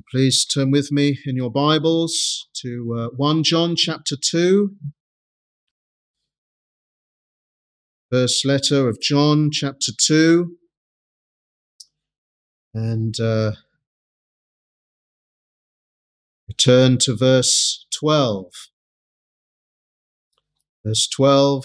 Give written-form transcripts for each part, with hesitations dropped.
Please turn with me in your Bibles to 1 John chapter 2, first letter of John chapter 2, and return to verse 12. Verse 12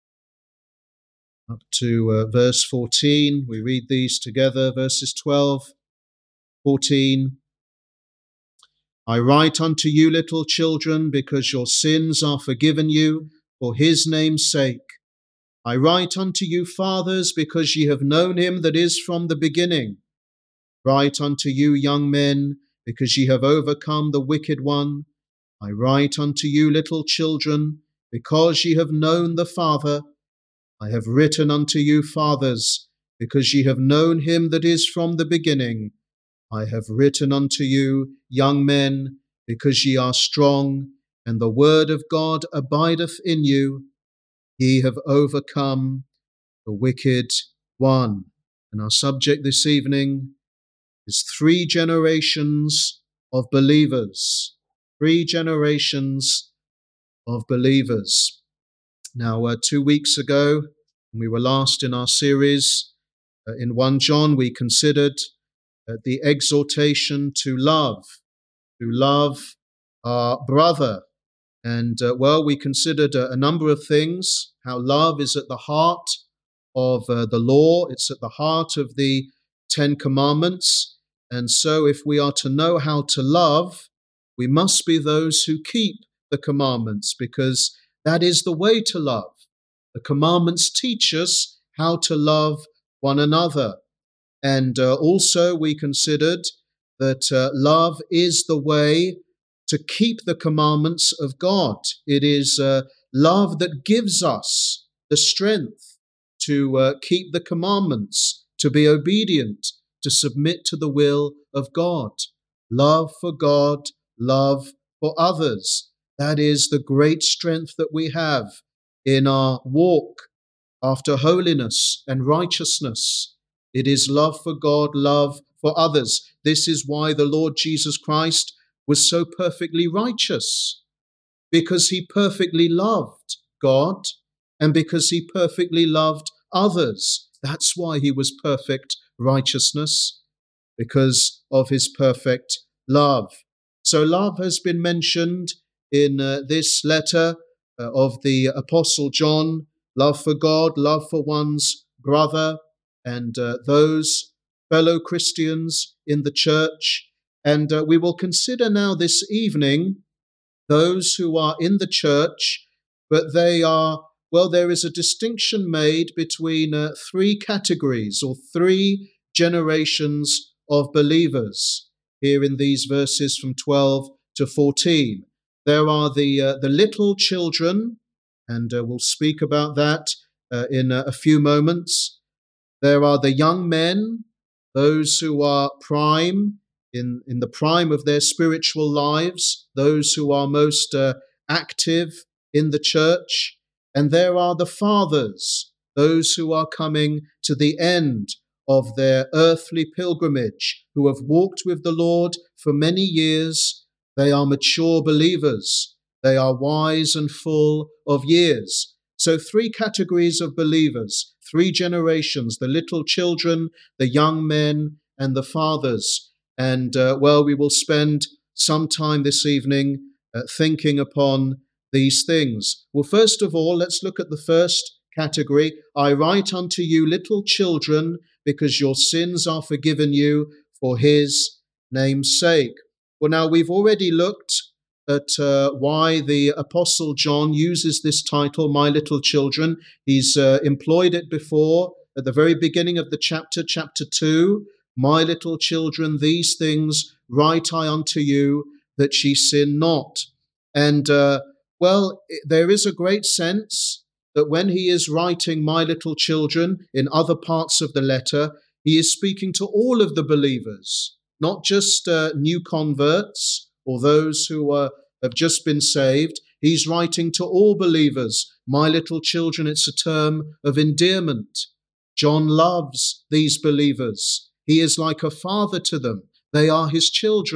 up to verse 14. We read these together, verses 12, 14. I write unto you, little children, because your sins are forgiven you for his name's sake. I write unto you, fathers, because ye have known him that is from the beginning. Write unto you, young men, because ye have overcome the wicked one. I write unto you, little children, because ye have known the Father. I have written unto you, fathers, because ye have known him that is from the beginning. I have written unto you, young men, because ye are strong, and the word of God abideth in you. Ye have overcome the wicked one. And our subject this evening is 3 generations of believers. 3 generations of believers. Now, 2 weeks ago, when we were last in our series in 1 John, we considered the exhortation to love our brother. And we considered a number of things, how love is at the heart of the law. It's at the heart of the 10 Commandments. And so if we are to know how to love, we must be those who keep the commandments, because that is the way to love. The commandments teach us how to love one another. And also we considered that love is the way to keep the commandments of God. It is love that gives us the strength to keep the commandments, to be obedient, to submit to the will of God. Love for God, love for others. That is the great strength that we have in our walk after holiness and righteousness. It is love for God, love for others. This is why the Lord Jesus Christ was so perfectly righteous, because he perfectly loved God and because he perfectly loved others. That's why he was perfect righteousness, because of his perfect love. So love has been mentioned in this letter of the Apostle John. Love for God, love for one's brother and those fellow Christians in the church. And we will consider now this evening those who are in the church, but there is a distinction made between 3 categories or 3 generations of believers here in these verses from 12 to 14. There are the little children, and we'll speak about that in a few moments. There are the young men, those who are prime, in the prime of their spiritual lives, those who are most active in the church. And there are the fathers, those who are coming to the end of their earthly pilgrimage, who have walked with the Lord for many years. They are mature believers. They are wise and full of years. So 3 categories of believers, 3 generations, the little children, the young men, and the fathers. And we will spend some time this evening thinking upon these things. Well, first of all, let's look at the first category. I write unto you, little children, because your sins are forgiven you for his name's sake. Well, now we've already looked at why the Apostle John uses this title, My Little Children. He's employed it before at the very beginning of the chapter 2. My little children, these things write I unto you, that ye sin not. And there is a great sense that when he is writing my little children in other parts of the letter, he is speaking to all of the believers, not just new converts or those who have just been saved. He's writing to all believers. My little children, it's a term of endearment. John loves these believers. He is like a father to them. They are his children.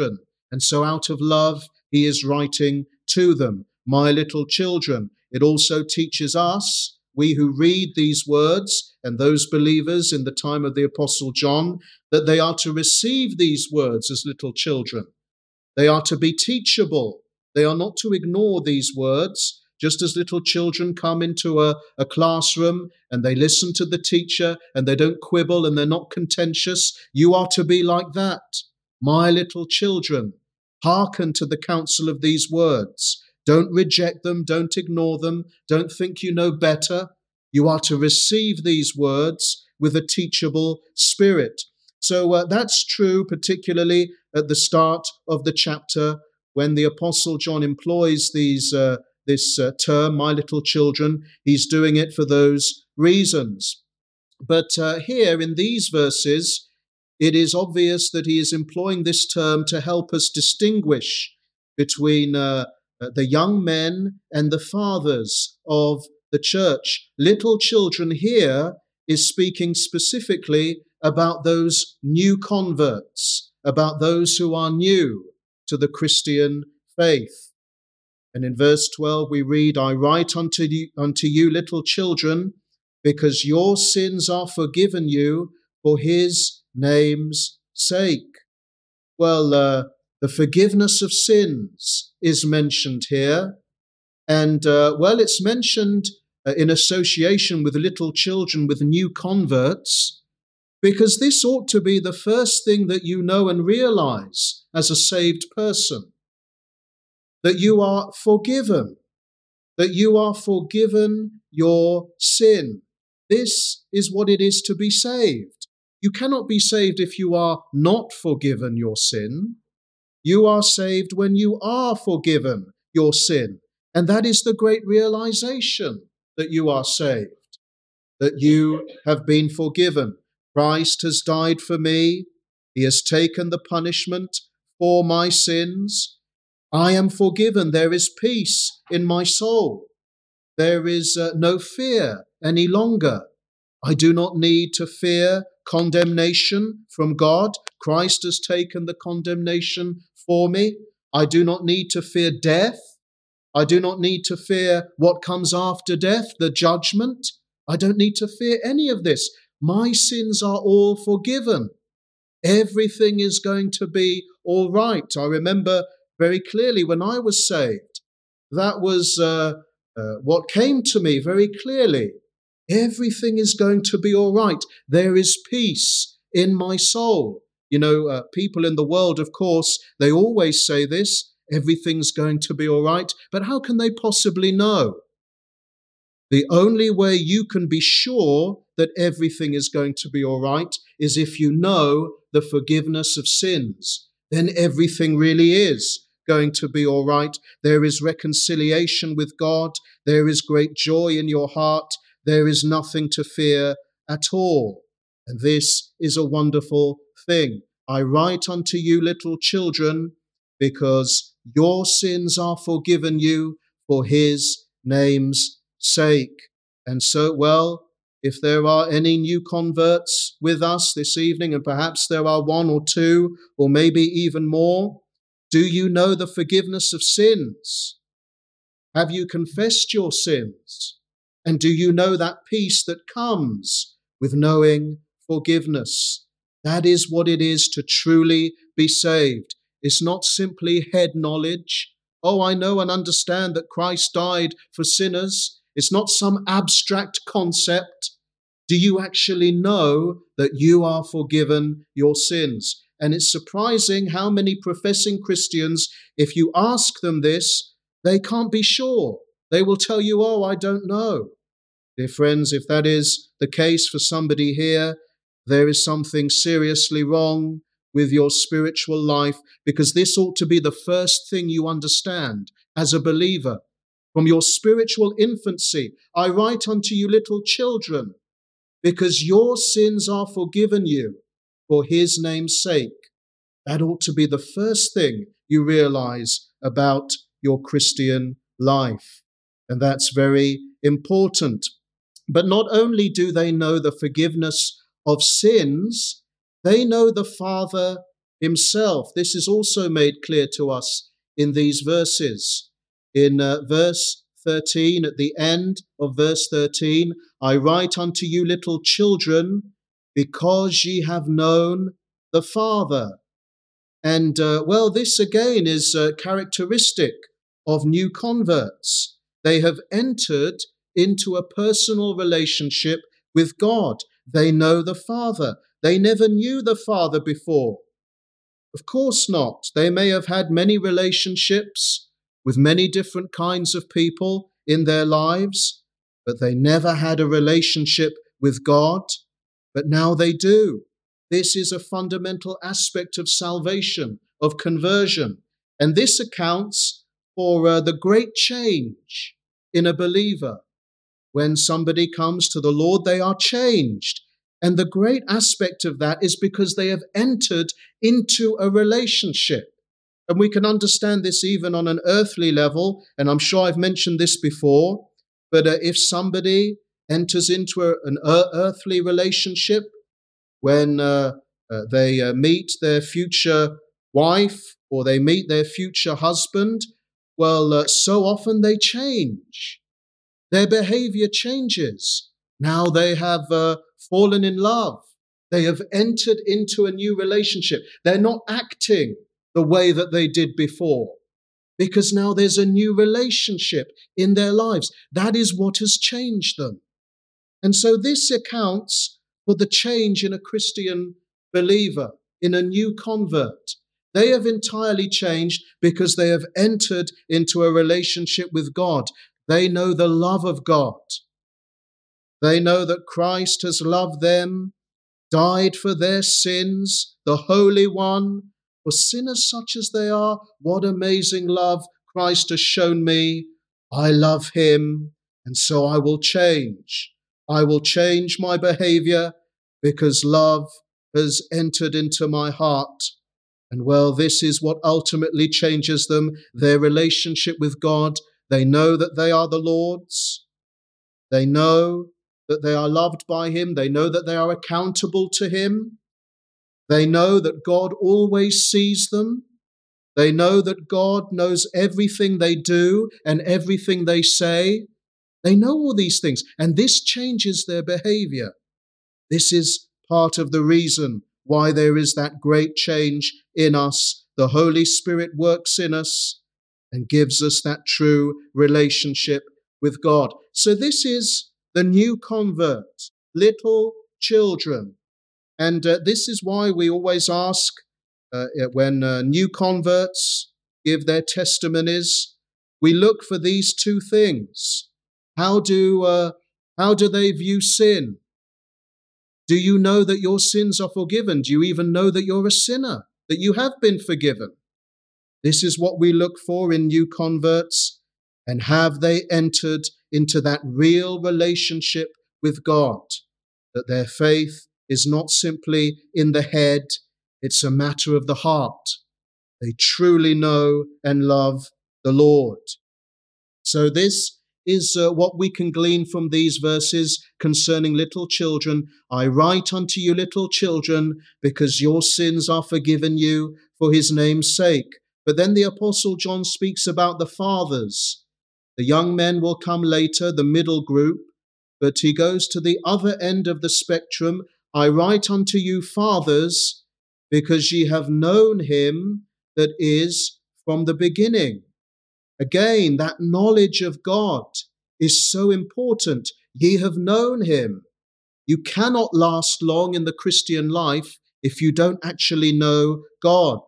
And so out of love, he is writing to them, my little children. It also teaches us, we who read these words, and those believers in the time of the Apostle John, that they are to receive these words as little children. They are to be teachable. They are not to ignore these words, just as little children come into a classroom and they listen to the teacher and they don't quibble and they're not contentious. You are to be like that. My little children, hearken to the counsel of these words. Don't reject them. Don't ignore them. Don't think you know better. You are to receive these words with a teachable spirit. So that's true, particularly at the start of the chapter when the Apostle John employs this term, my little children. He's doing it for those reasons. But here in these verses, it is obvious that he is employing this term to help us distinguish between the young men and the fathers of the church. Little children here is speaking specifically about those new converts, about those who are new to the Christian faith. And in verse 12 we read, I write unto you little children, because your sins are forgiven you for his name's sake. Well, the forgiveness of sins is mentioned here. And, it's mentioned in association with little children, with new converts, because this ought to be the first thing that you know and realize as a saved person, that you are forgiven, your sin. This is what it is to be saved. You cannot be saved if you are not forgiven your sin. You are saved when you are forgiven your sin. And that is the great realization, that you are saved, that you have been forgiven. Christ has died for me. He has taken the punishment for my sins. I am forgiven. There is peace in my soul. There is no fear any longer. I do not need to fear condemnation from God. Christ has taken the condemnation for me. I do not need to fear death. I do not need to fear what comes after death, the judgment. I don't need to fear any of this. My sins are all forgiven. Everything is going to be all right. I remember very clearly when I was saved, that was what came to me very clearly. Everything is going to be all right. There is peace in my soul. You know, people in the world, of course, they always say this, everything's going to be all right. But how can they possibly know? The only way you can be sure that everything is going to be all right is if you know the forgiveness of sins. Then everything really is going to be all right. There is reconciliation with God. There is great joy in your heart. There is nothing to fear at all. And this is a wonderful thing. I write unto you, little children, because your sins are forgiven you for his name's sake. And so, if there are any new converts with us this evening, and perhaps there are one or two, or maybe even more, do you know the forgiveness of sins? Have you confessed your sins? And do you know that peace that comes with knowing forgiveness? That is what it is to truly be saved. It's not simply head knowledge. Oh, I know and understand that Christ died for sinners. It's not some abstract concept. Do you actually know that you are forgiven your sins? And it's surprising how many professing Christians, if you ask them this, they can't be sure. They will tell you, oh, I don't know. Dear friends, if that is the case for somebody here, there is something seriously wrong with your spiritual life, because this ought to be the first thing you understand as a believer. From your spiritual infancy, I write unto you, little children, because your sins are forgiven you for his name's sake. That ought to be the first thing you realize about your Christian life. And that's very important. But not only do they know the forgiveness of sins, they know the Father himself. This is also made clear to us in these verses. In verse 13, at the end of verse 13, I write unto you, little children, because ye have known the Father. And this again is characteristic of new converts. They have entered into a personal relationship with God. They know the Father. They never knew the Father before. Of course not. They may have had many relationships with many different kinds of people in their lives, but they never had a relationship with God. But now they do. This is a fundamental aspect of salvation, of conversion. And this accounts for the great change in a believer. When somebody comes to the Lord, they are changed. And the great aspect of that is because they have entered into a relationship. And we can understand this even on an earthly level. And I'm sure I've mentioned this before. But if somebody enters into an earthly relationship, when they meet their future wife or they meet their future husband, so often they change. Their behavior changes. Now they have fallen in love. They have entered into a new relationship. They're not acting the way that they did before, because now there's a new relationship in their lives. That is what has changed them. And so this accounts for the change in a Christian believer, in a new convert. They have entirely changed because they have entered into a relationship with God. They know the love of God. They know that Christ has loved them, died for their sins, the Holy One. For sinners such as they are, what amazing love Christ has shown me. I love him, and so I will change. I will change my behavior because love has entered into my heart. And this is what ultimately changes them, their relationship with God. They know that they are the Lord's. They know that they are loved by him. They know that they are accountable to him. They know that God always sees them. They know that God knows everything they do and everything they say. They know all these things, and this changes their behavior. This is part of the reason why there is that great change in us. The Holy Spirit works in us and gives us that true relationship with God. So this is the new convert, little children. And this is why we always ask when new converts give their testimonies, we look for these two things. How do they view sin? Do you know that your sins are forgiven? Do you even know that you're a sinner, that you have been forgiven? This is what we look for in new converts. And have they entered into that real relationship with God? That their faith is not simply in the head, it's a matter of the heart. They truly know and love the Lord. So this is what we can glean from these verses concerning little children. I write unto you, little children, because your sins are forgiven you for his name's sake. But then the Apostle John speaks about the fathers. The young men will come later, the middle group, but he goes to the other end of the spectrum. I write unto you, fathers, because ye have known him that is from the beginning. Again, that knowledge of God is so important. Ye have known him. You cannot last long in the Christian life if you don't actually know God.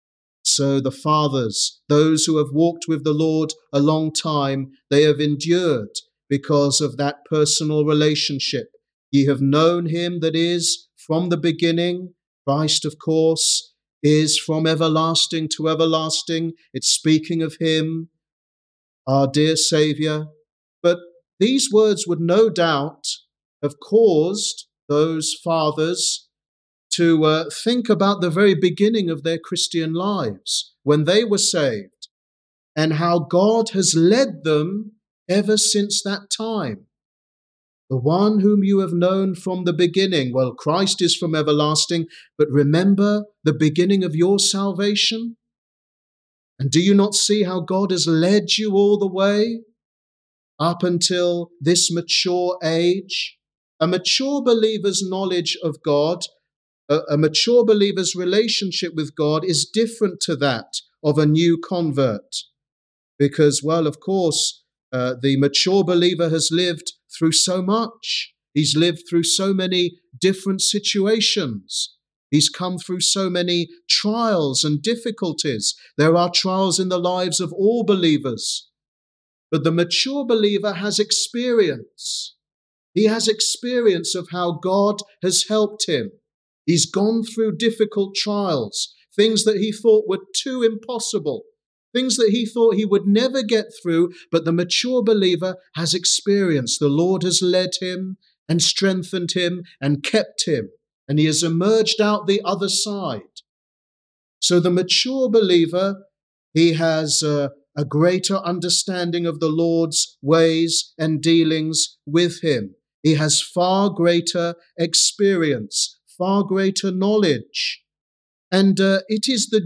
So the fathers, those who have walked with the Lord a long time, they have endured because of that personal relationship. Ye have known him that is from the beginning. Christ, of course, is from everlasting to everlasting. It's speaking of him, our dear Saviour. But these words would no doubt have caused those fathers to think about the very beginning of their Christian lives when they were saved and how God has led them ever since that time. the one whom you have known from the beginning. Well, Christ is from everlasting, but remember the beginning of your salvation? And do you not see how God has led you all the way up until this mature age? A mature believer's knowledge of God, a mature believer's relationship with God is different to that of a new convert. Because, well, of course, the mature believer has lived through so much. He's lived through so many different situations. He's come through so many trials and difficulties. There are trials in the lives of all believers. But the mature believer has experience. He has experience of how God has helped him. He's gone through difficult trials, things that he thought were too impossible, things that he thought he would never get through, but the mature believer has experience. The Lord has led him and strengthened him and kept him, and he has emerged out the other side. So the mature believer, he has a greater understanding of the Lord's ways and dealings with him. He has far greater experience, far greater knowledge. And it is the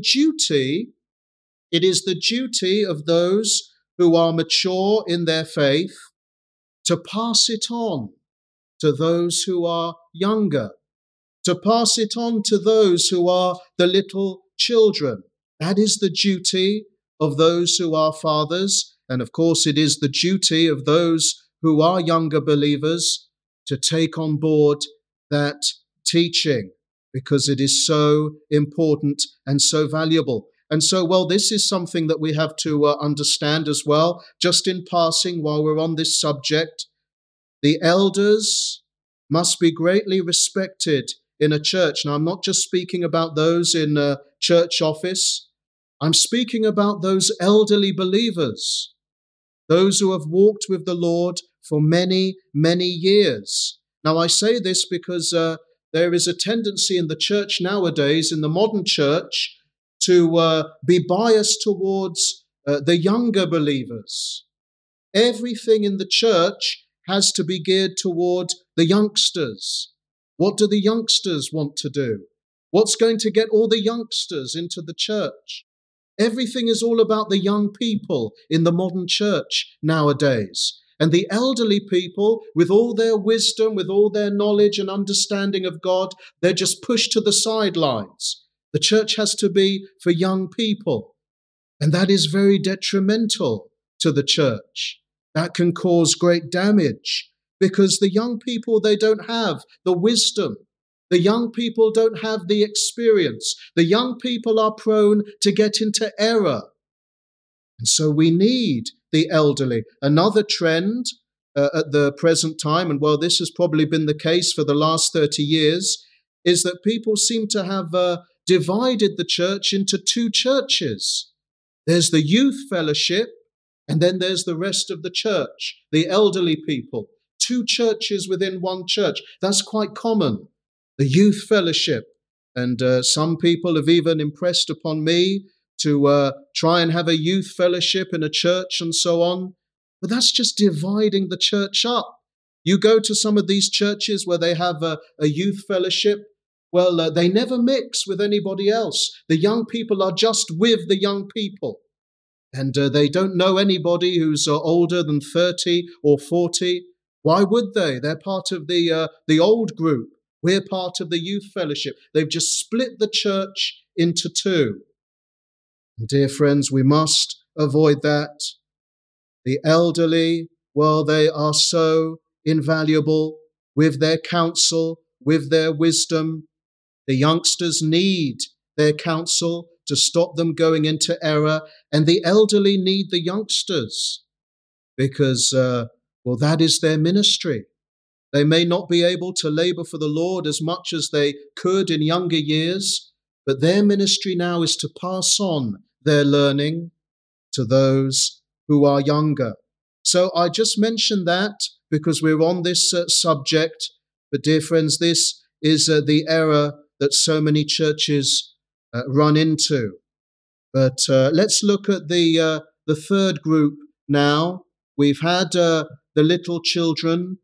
duty of those who are mature in their faith to pass it on to those who are younger, to pass it on to those who are the little children. That is the duty of those who are fathers. And of course, it is the duty of those who are younger believers to take on board that teaching, because it is so important and so valuable. And so, well, this is something that we have to understand as well. Just in passing, while we're on this subject, the elders must be greatly respected in a church. Now, I'm not just speaking about those in a church office. I'm speaking about those elderly believers, those who have walked with the Lord for many, many years. Now, I say this because there is a tendency in the church nowadays, in the modern church, to be biased towards the younger believers. Everything in the church has to be geared toward the youngsters. What do the youngsters want to do? What's going to get all the youngsters into the church? Everything is all about the young people in the modern church nowadays. And the elderly people, with all their wisdom, with all their knowledge and understanding of God, they're just pushed to the sidelines. The church has to be for young people. And that is very detrimental to the church. That can cause great damage, because the young people, they don't have the wisdom. The young people don't have the experience. The young people are prone to get into error. And so we need the elderly. Another trend at the present time, and well, this has probably been the case for the last 30 years, is that people seem to have divided the church into two churches. There's the youth fellowship, and then there's the rest of the church, the elderly people. Two churches within one church. That's quite common. The youth fellowship. And some people have even impressed upon me to try and have a youth fellowship in a church and so on. But that's just dividing the church up. You go to some of these churches where they have a youth fellowship. Well, they never mix with anybody else. The young people are just with the young people. And they don't know anybody who's older than 30 or 40. Why would they? They're part of the old group. We're part of the youth fellowship. They've just split the church into two. And dear friends, we must avoid that. The elderly, well, they are so invaluable with their counsel, with their wisdom. The youngsters need their counsel to stop them going into error, and the elderly need the youngsters because, well, that is their ministry. They may not be able to labor for the Lord as much as they could in younger years, but their ministry now is to pass on their learning to those who are younger. So I just mentioned that because we're on this subject, but dear friends, this is the error that so many churches run into. But let's look at the third group now. We've had the little children,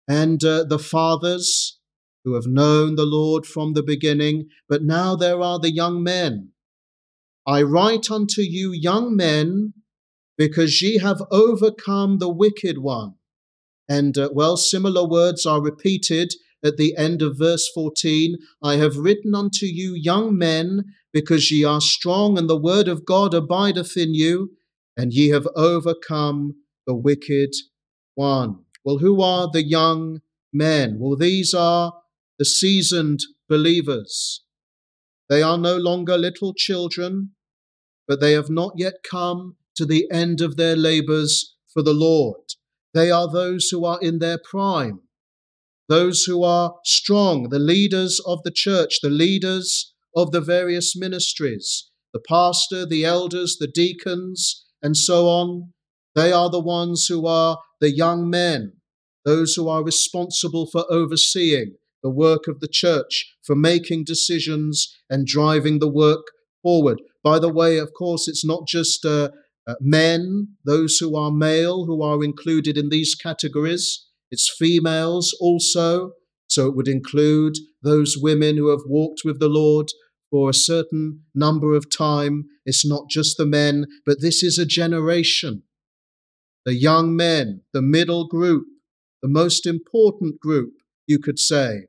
and the fathers who have known the Lord from the beginning, but now there are the young men. I write unto you, young men, because ye have overcome the wicked one. And similar words are repeated at the end of verse 14. I have written unto you, young men, because ye are strong, and the word of God abideth in you, and ye have overcome the wicked one. Well, who are the young men? Well, these are the seasoned believers. They are no longer little children, but they have not yet come to the end of their labors for the Lord. They are those who are in their prime, those who are strong, the leaders of the church, the leaders of the various ministries, the pastor, the elders, the deacons, and so on. They are the ones who are the young men, those who are responsible for overseeing the work of the church, for making decisions and driving the work forward. By the way, of course, it's not just men, those who are male, who are included in these categories. It's females also. So it would include those women who have walked with the Lord for a certain number of time. It's not just the men, but this is a generation. The young men, the middle group, the most important group, you could say.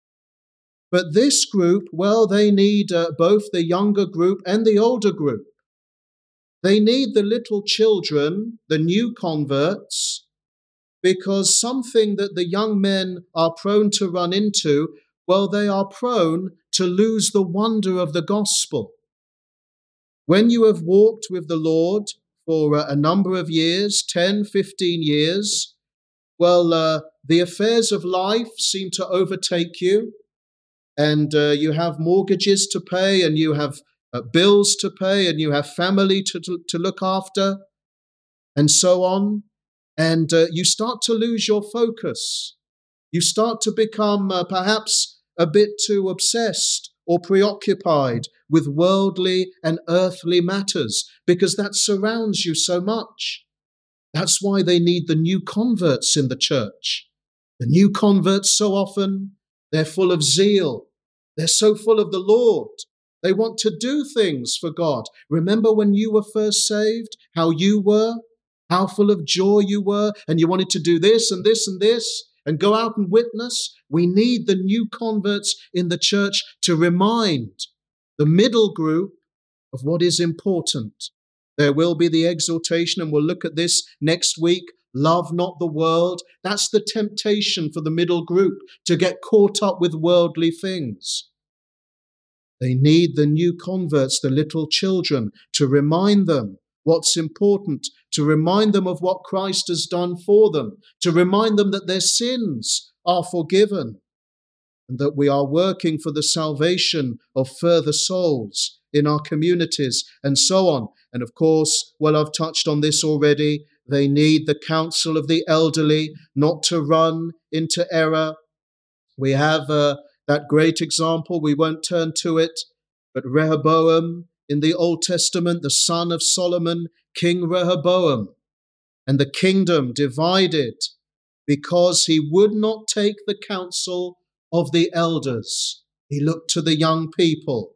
But this group, well, they need both the younger group and the older group. They need the little children, the new converts, because something that the young men are prone to run into, well, they are prone to lose the wonder of the gospel. When you have walked with the Lord for a number of years, 10, 15 years, well, the affairs of life seem to overtake you, and you have mortgages to pay, and you have bills to pay, and you have family to look after, and so on. And you start to lose your focus. You start to become perhaps a bit too obsessed or preoccupied with worldly and earthly matters, because that surrounds you so much. That's why they need the new converts in the church. The new converts, so often, they're full of zeal. They're so full of the Lord. They want to do things for God. Remember when you were first saved, how you were, how full of joy you were, and you wanted to do this and this and this, and go out and witness? We need the new converts in the church to remind the middle group of what is important. There will be the exhortation, and we'll look at this next week. Love not the world. That's the temptation for the middle group, to get caught up with worldly things. They need the new converts, the little children, to remind them what's important, to remind them of what Christ has done for them, to remind them that their sins are forgiven, and that we are working for the salvation of further souls in our communities, and so on. And of course, well, I've touched on this already, they need the counsel of the elderly not to run into error. We have that great example, we won't turn to it, but Rehoboam in the Old Testament, the son of Solomon, King Rehoboam, and the kingdom divided because he would not take the counsel of the elders. He looked to the young people.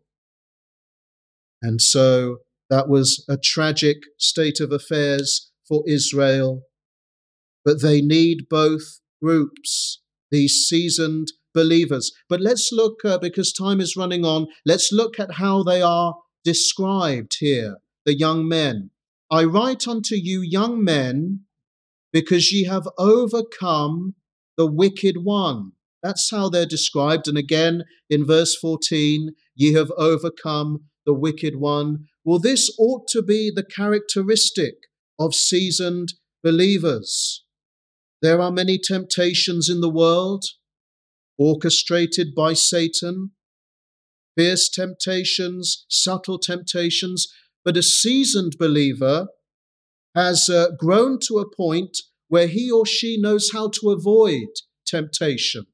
And so that was a tragic state of affairs for Israel. But they need both groups, these seasoned believers. But let's look, because time is running on, let's look at how they are described here, the young men. I write unto you, young men, because ye have overcome the wicked one. That's how they're described. And again, in verse 14, ye have overcome the wicked one. Well, this ought to be the characteristic of seasoned believers. There are many temptations in the world, orchestrated by Satan, fierce temptations, subtle temptations, but a seasoned believer has grown to a point where he or she knows how to avoid temptation.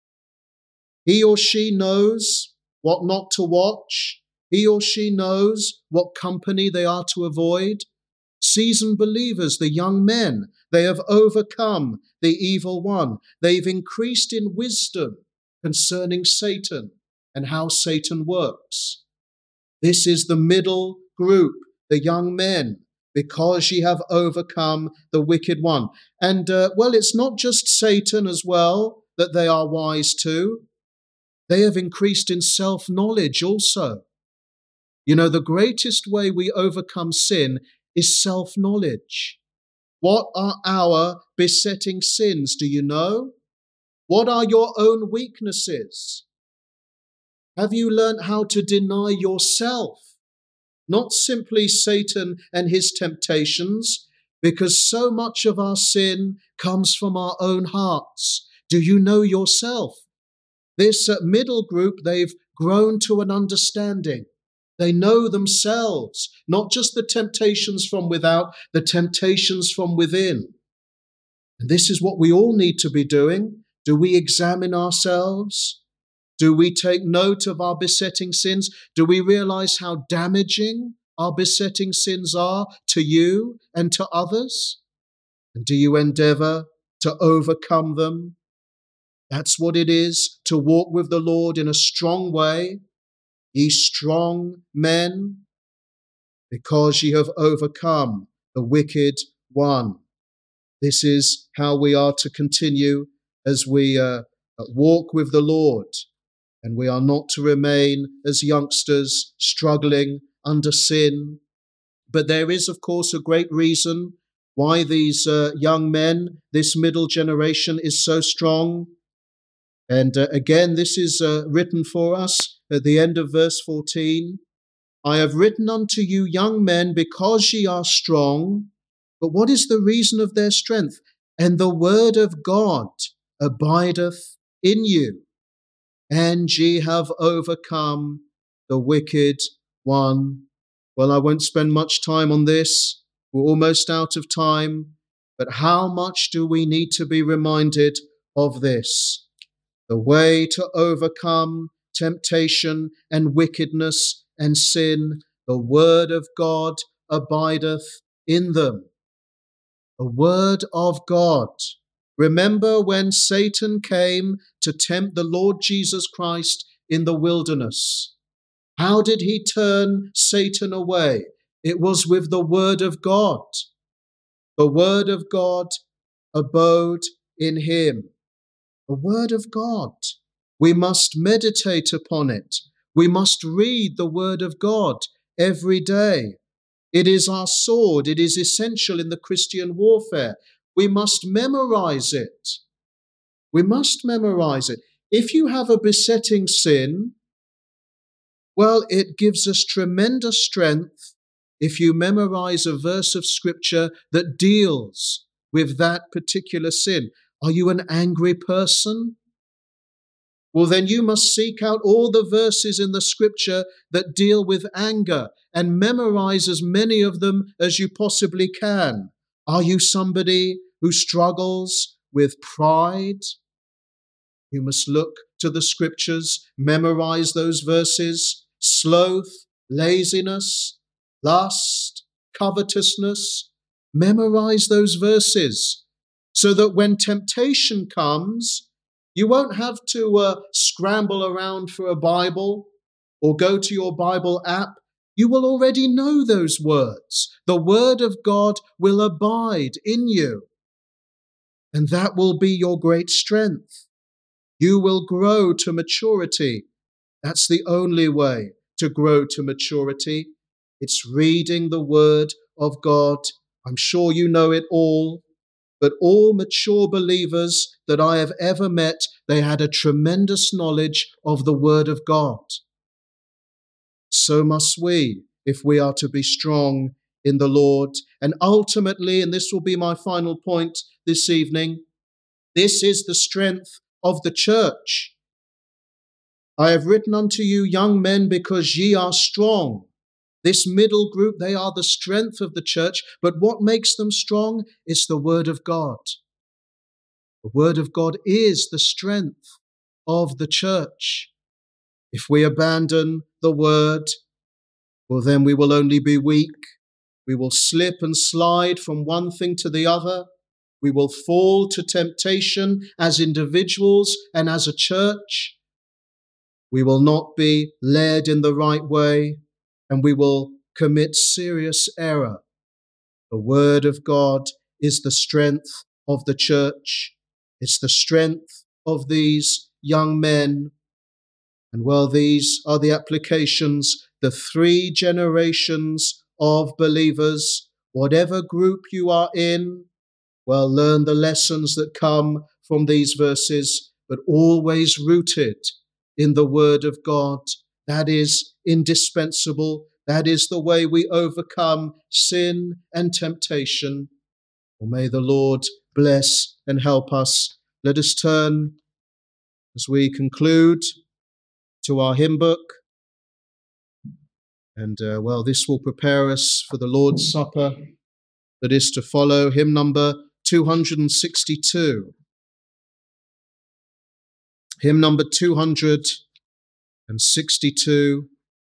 He or she knows what not to watch. He or she knows what company they are to avoid. Seasoned believers, the young men, they have overcome the evil one. They've increased in wisdom concerning Satan and how Satan works. This is the middle group, the young men, because ye have overcome the wicked one. And, it's not just Satan as well that they are wise to. They have increased in self-knowledge also. You know, the greatest way we overcome sin is self-knowledge. What are our besetting sins? Do you know? What are your own weaknesses? Have you learnt how to deny yourself? Not simply Satan and his temptations, because so much of our sin comes from our own hearts. Do you know yourself? This middle group, they've grown to an understanding. They know themselves, not just the temptations from without, the temptations from within. And this is what we all need to be doing. Do we examine ourselves? Do we take note of our besetting sins? Do we realize how damaging our besetting sins are to you and to others? And do you endeavor to overcome them? That's what it is to walk with the Lord in a strong way. Ye strong men, because ye have overcome the wicked one. This is how we are to continue as we walk with the Lord. And we are not to remain as youngsters struggling under sin. But there is, of course, a great reason why these young men, this middle generation, is so strong. And again, this is written for us at the end of verse 14. I have written unto you, young men, because ye are strong. But what is the reason of their strength? And the word of God abideth in you, and ye have overcome the wicked one. Well, I won't spend much time on this. We're almost out of time. But how much do we need to be reminded of this? The way to overcome temptation and wickedness and sin, the word of God abideth in them. The word of God. Remember when Satan came to tempt the Lord Jesus Christ in the wilderness? How did he turn Satan away? It was with the word of God. The word of God abode in him. The word of God. We must meditate upon it. We must read the word of God every day. It is our sword. It is essential in the Christian warfare. We must memorize it. We must memorize it. If you have a besetting sin, well, it gives us tremendous strength if you memorize a verse of Scripture that deals with that particular sin. Are you an angry person? Well, then you must seek out all the verses in the Scripture that deal with anger and memorize as many of them as you possibly can. Are you somebody who struggles with pride? You must look to the Scriptures, memorize those verses. Sloth, laziness, lust, covetousness. Memorize those verses so that when temptation comes, you won't have to scramble around for a Bible or go to your Bible app. You will already know those words. The word of God will abide in you, and that will be your great strength. You will grow to maturity. That's the only way to grow to maturity. It's reading the word of God. I'm sure you know it all. But all mature believers that I have ever met, they had a tremendous knowledge of the Word of God. So must we, if we are to be strong in the Lord. And ultimately, and this will be my final point this evening, this is the strength of the church. I have written unto you, young men, because ye are strong. This middle group, they are the strength of the church. But what makes them strong? It's the word of God. The word of God is the strength of the church. If we abandon the word, well, then we will only be weak. We will slip and slide from one thing to the other. We will fall to temptation as individuals and as a church. We will not be led in the right way, and we will commit serious error. The Word of God is the strength of the church. It's the strength of these young men. And well, these are the applications, the 3 generations of believers, whatever group you are in. Well, learn the lessons that come from these verses, but always rooted in the Word of God. That is indispensable. That is the way we overcome sin and temptation. Well, may the Lord bless and help us. Let us turn, as we conclude, to our hymn book. And this will prepare us for the Lord's Supper that is to follow, hymn number 262. Hymn number 262.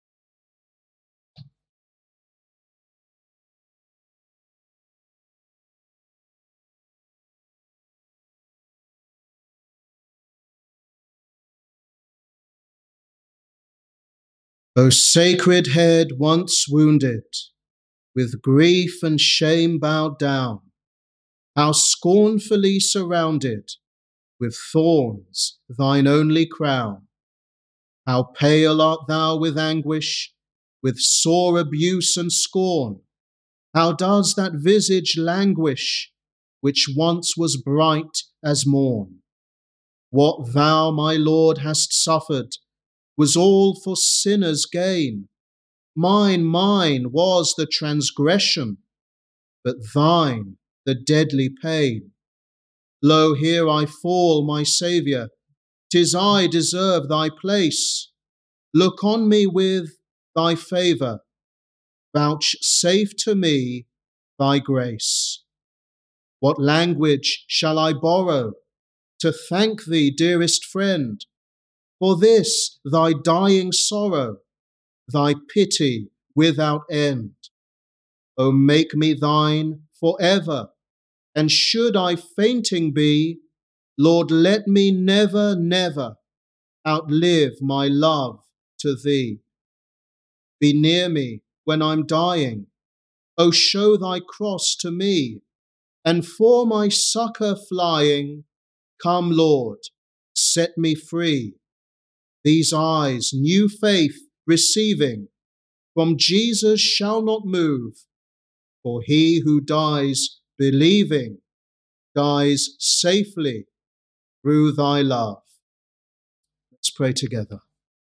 O sacred head once wounded, with grief and shame bowed down, how scornfully surrounded with thorns thine only crown. How pale art thou with anguish, with sore abuse and scorn. How does that visage languish, which once was bright as morn? What thou, my Lord, hast suffered was all for sinners' gain. Mine was the transgression, but thine the deadly pain. Lo, here I fall, my Saviour, 'tis I deserve thy place. Look on me with thy favour, vouchsafe to me thy grace. What language shall I borrow to thank thee, dearest friend, for this thy dying sorrow, thy pity without end? O make me thine for ever, and should I fainting be, Lord, let me never, never outlive my love to thee. Be near me when I'm dying. O show thy cross to me, and for my succour flying, come, Lord, set me free. These eyes, new faith receiving, from Jesus shall not move, for he who dies believing dies safely through thy love. Let's pray together.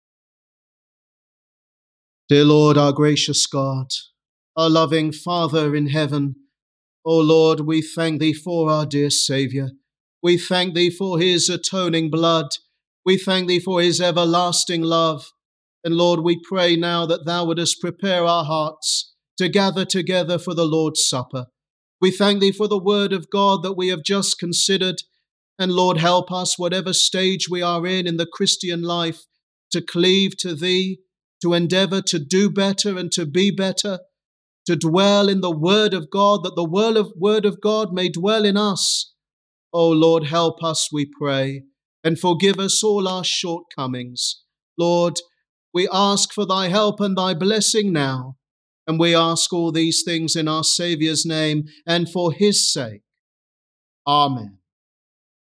Dear Lord, our gracious God, our loving Father in heaven, O Lord, we thank thee for our dear Saviour. We thank thee for his atoning blood. We thank thee for his everlasting love. And Lord, we pray now that thou wouldest prepare our hearts to gather together for the Lord's Supper. We thank thee for the word of God that we have just considered. And Lord, help us, whatever stage we are in the Christian life, to cleave to thee, to endeavor to do better and to be better, to dwell in the word of God, that the word of God may dwell in us. Oh Lord, help us, we pray, and forgive us all our shortcomings. Lord, we ask for thy help and thy blessing now, and we ask all these things in our Saviour's name and for his sake. Amen.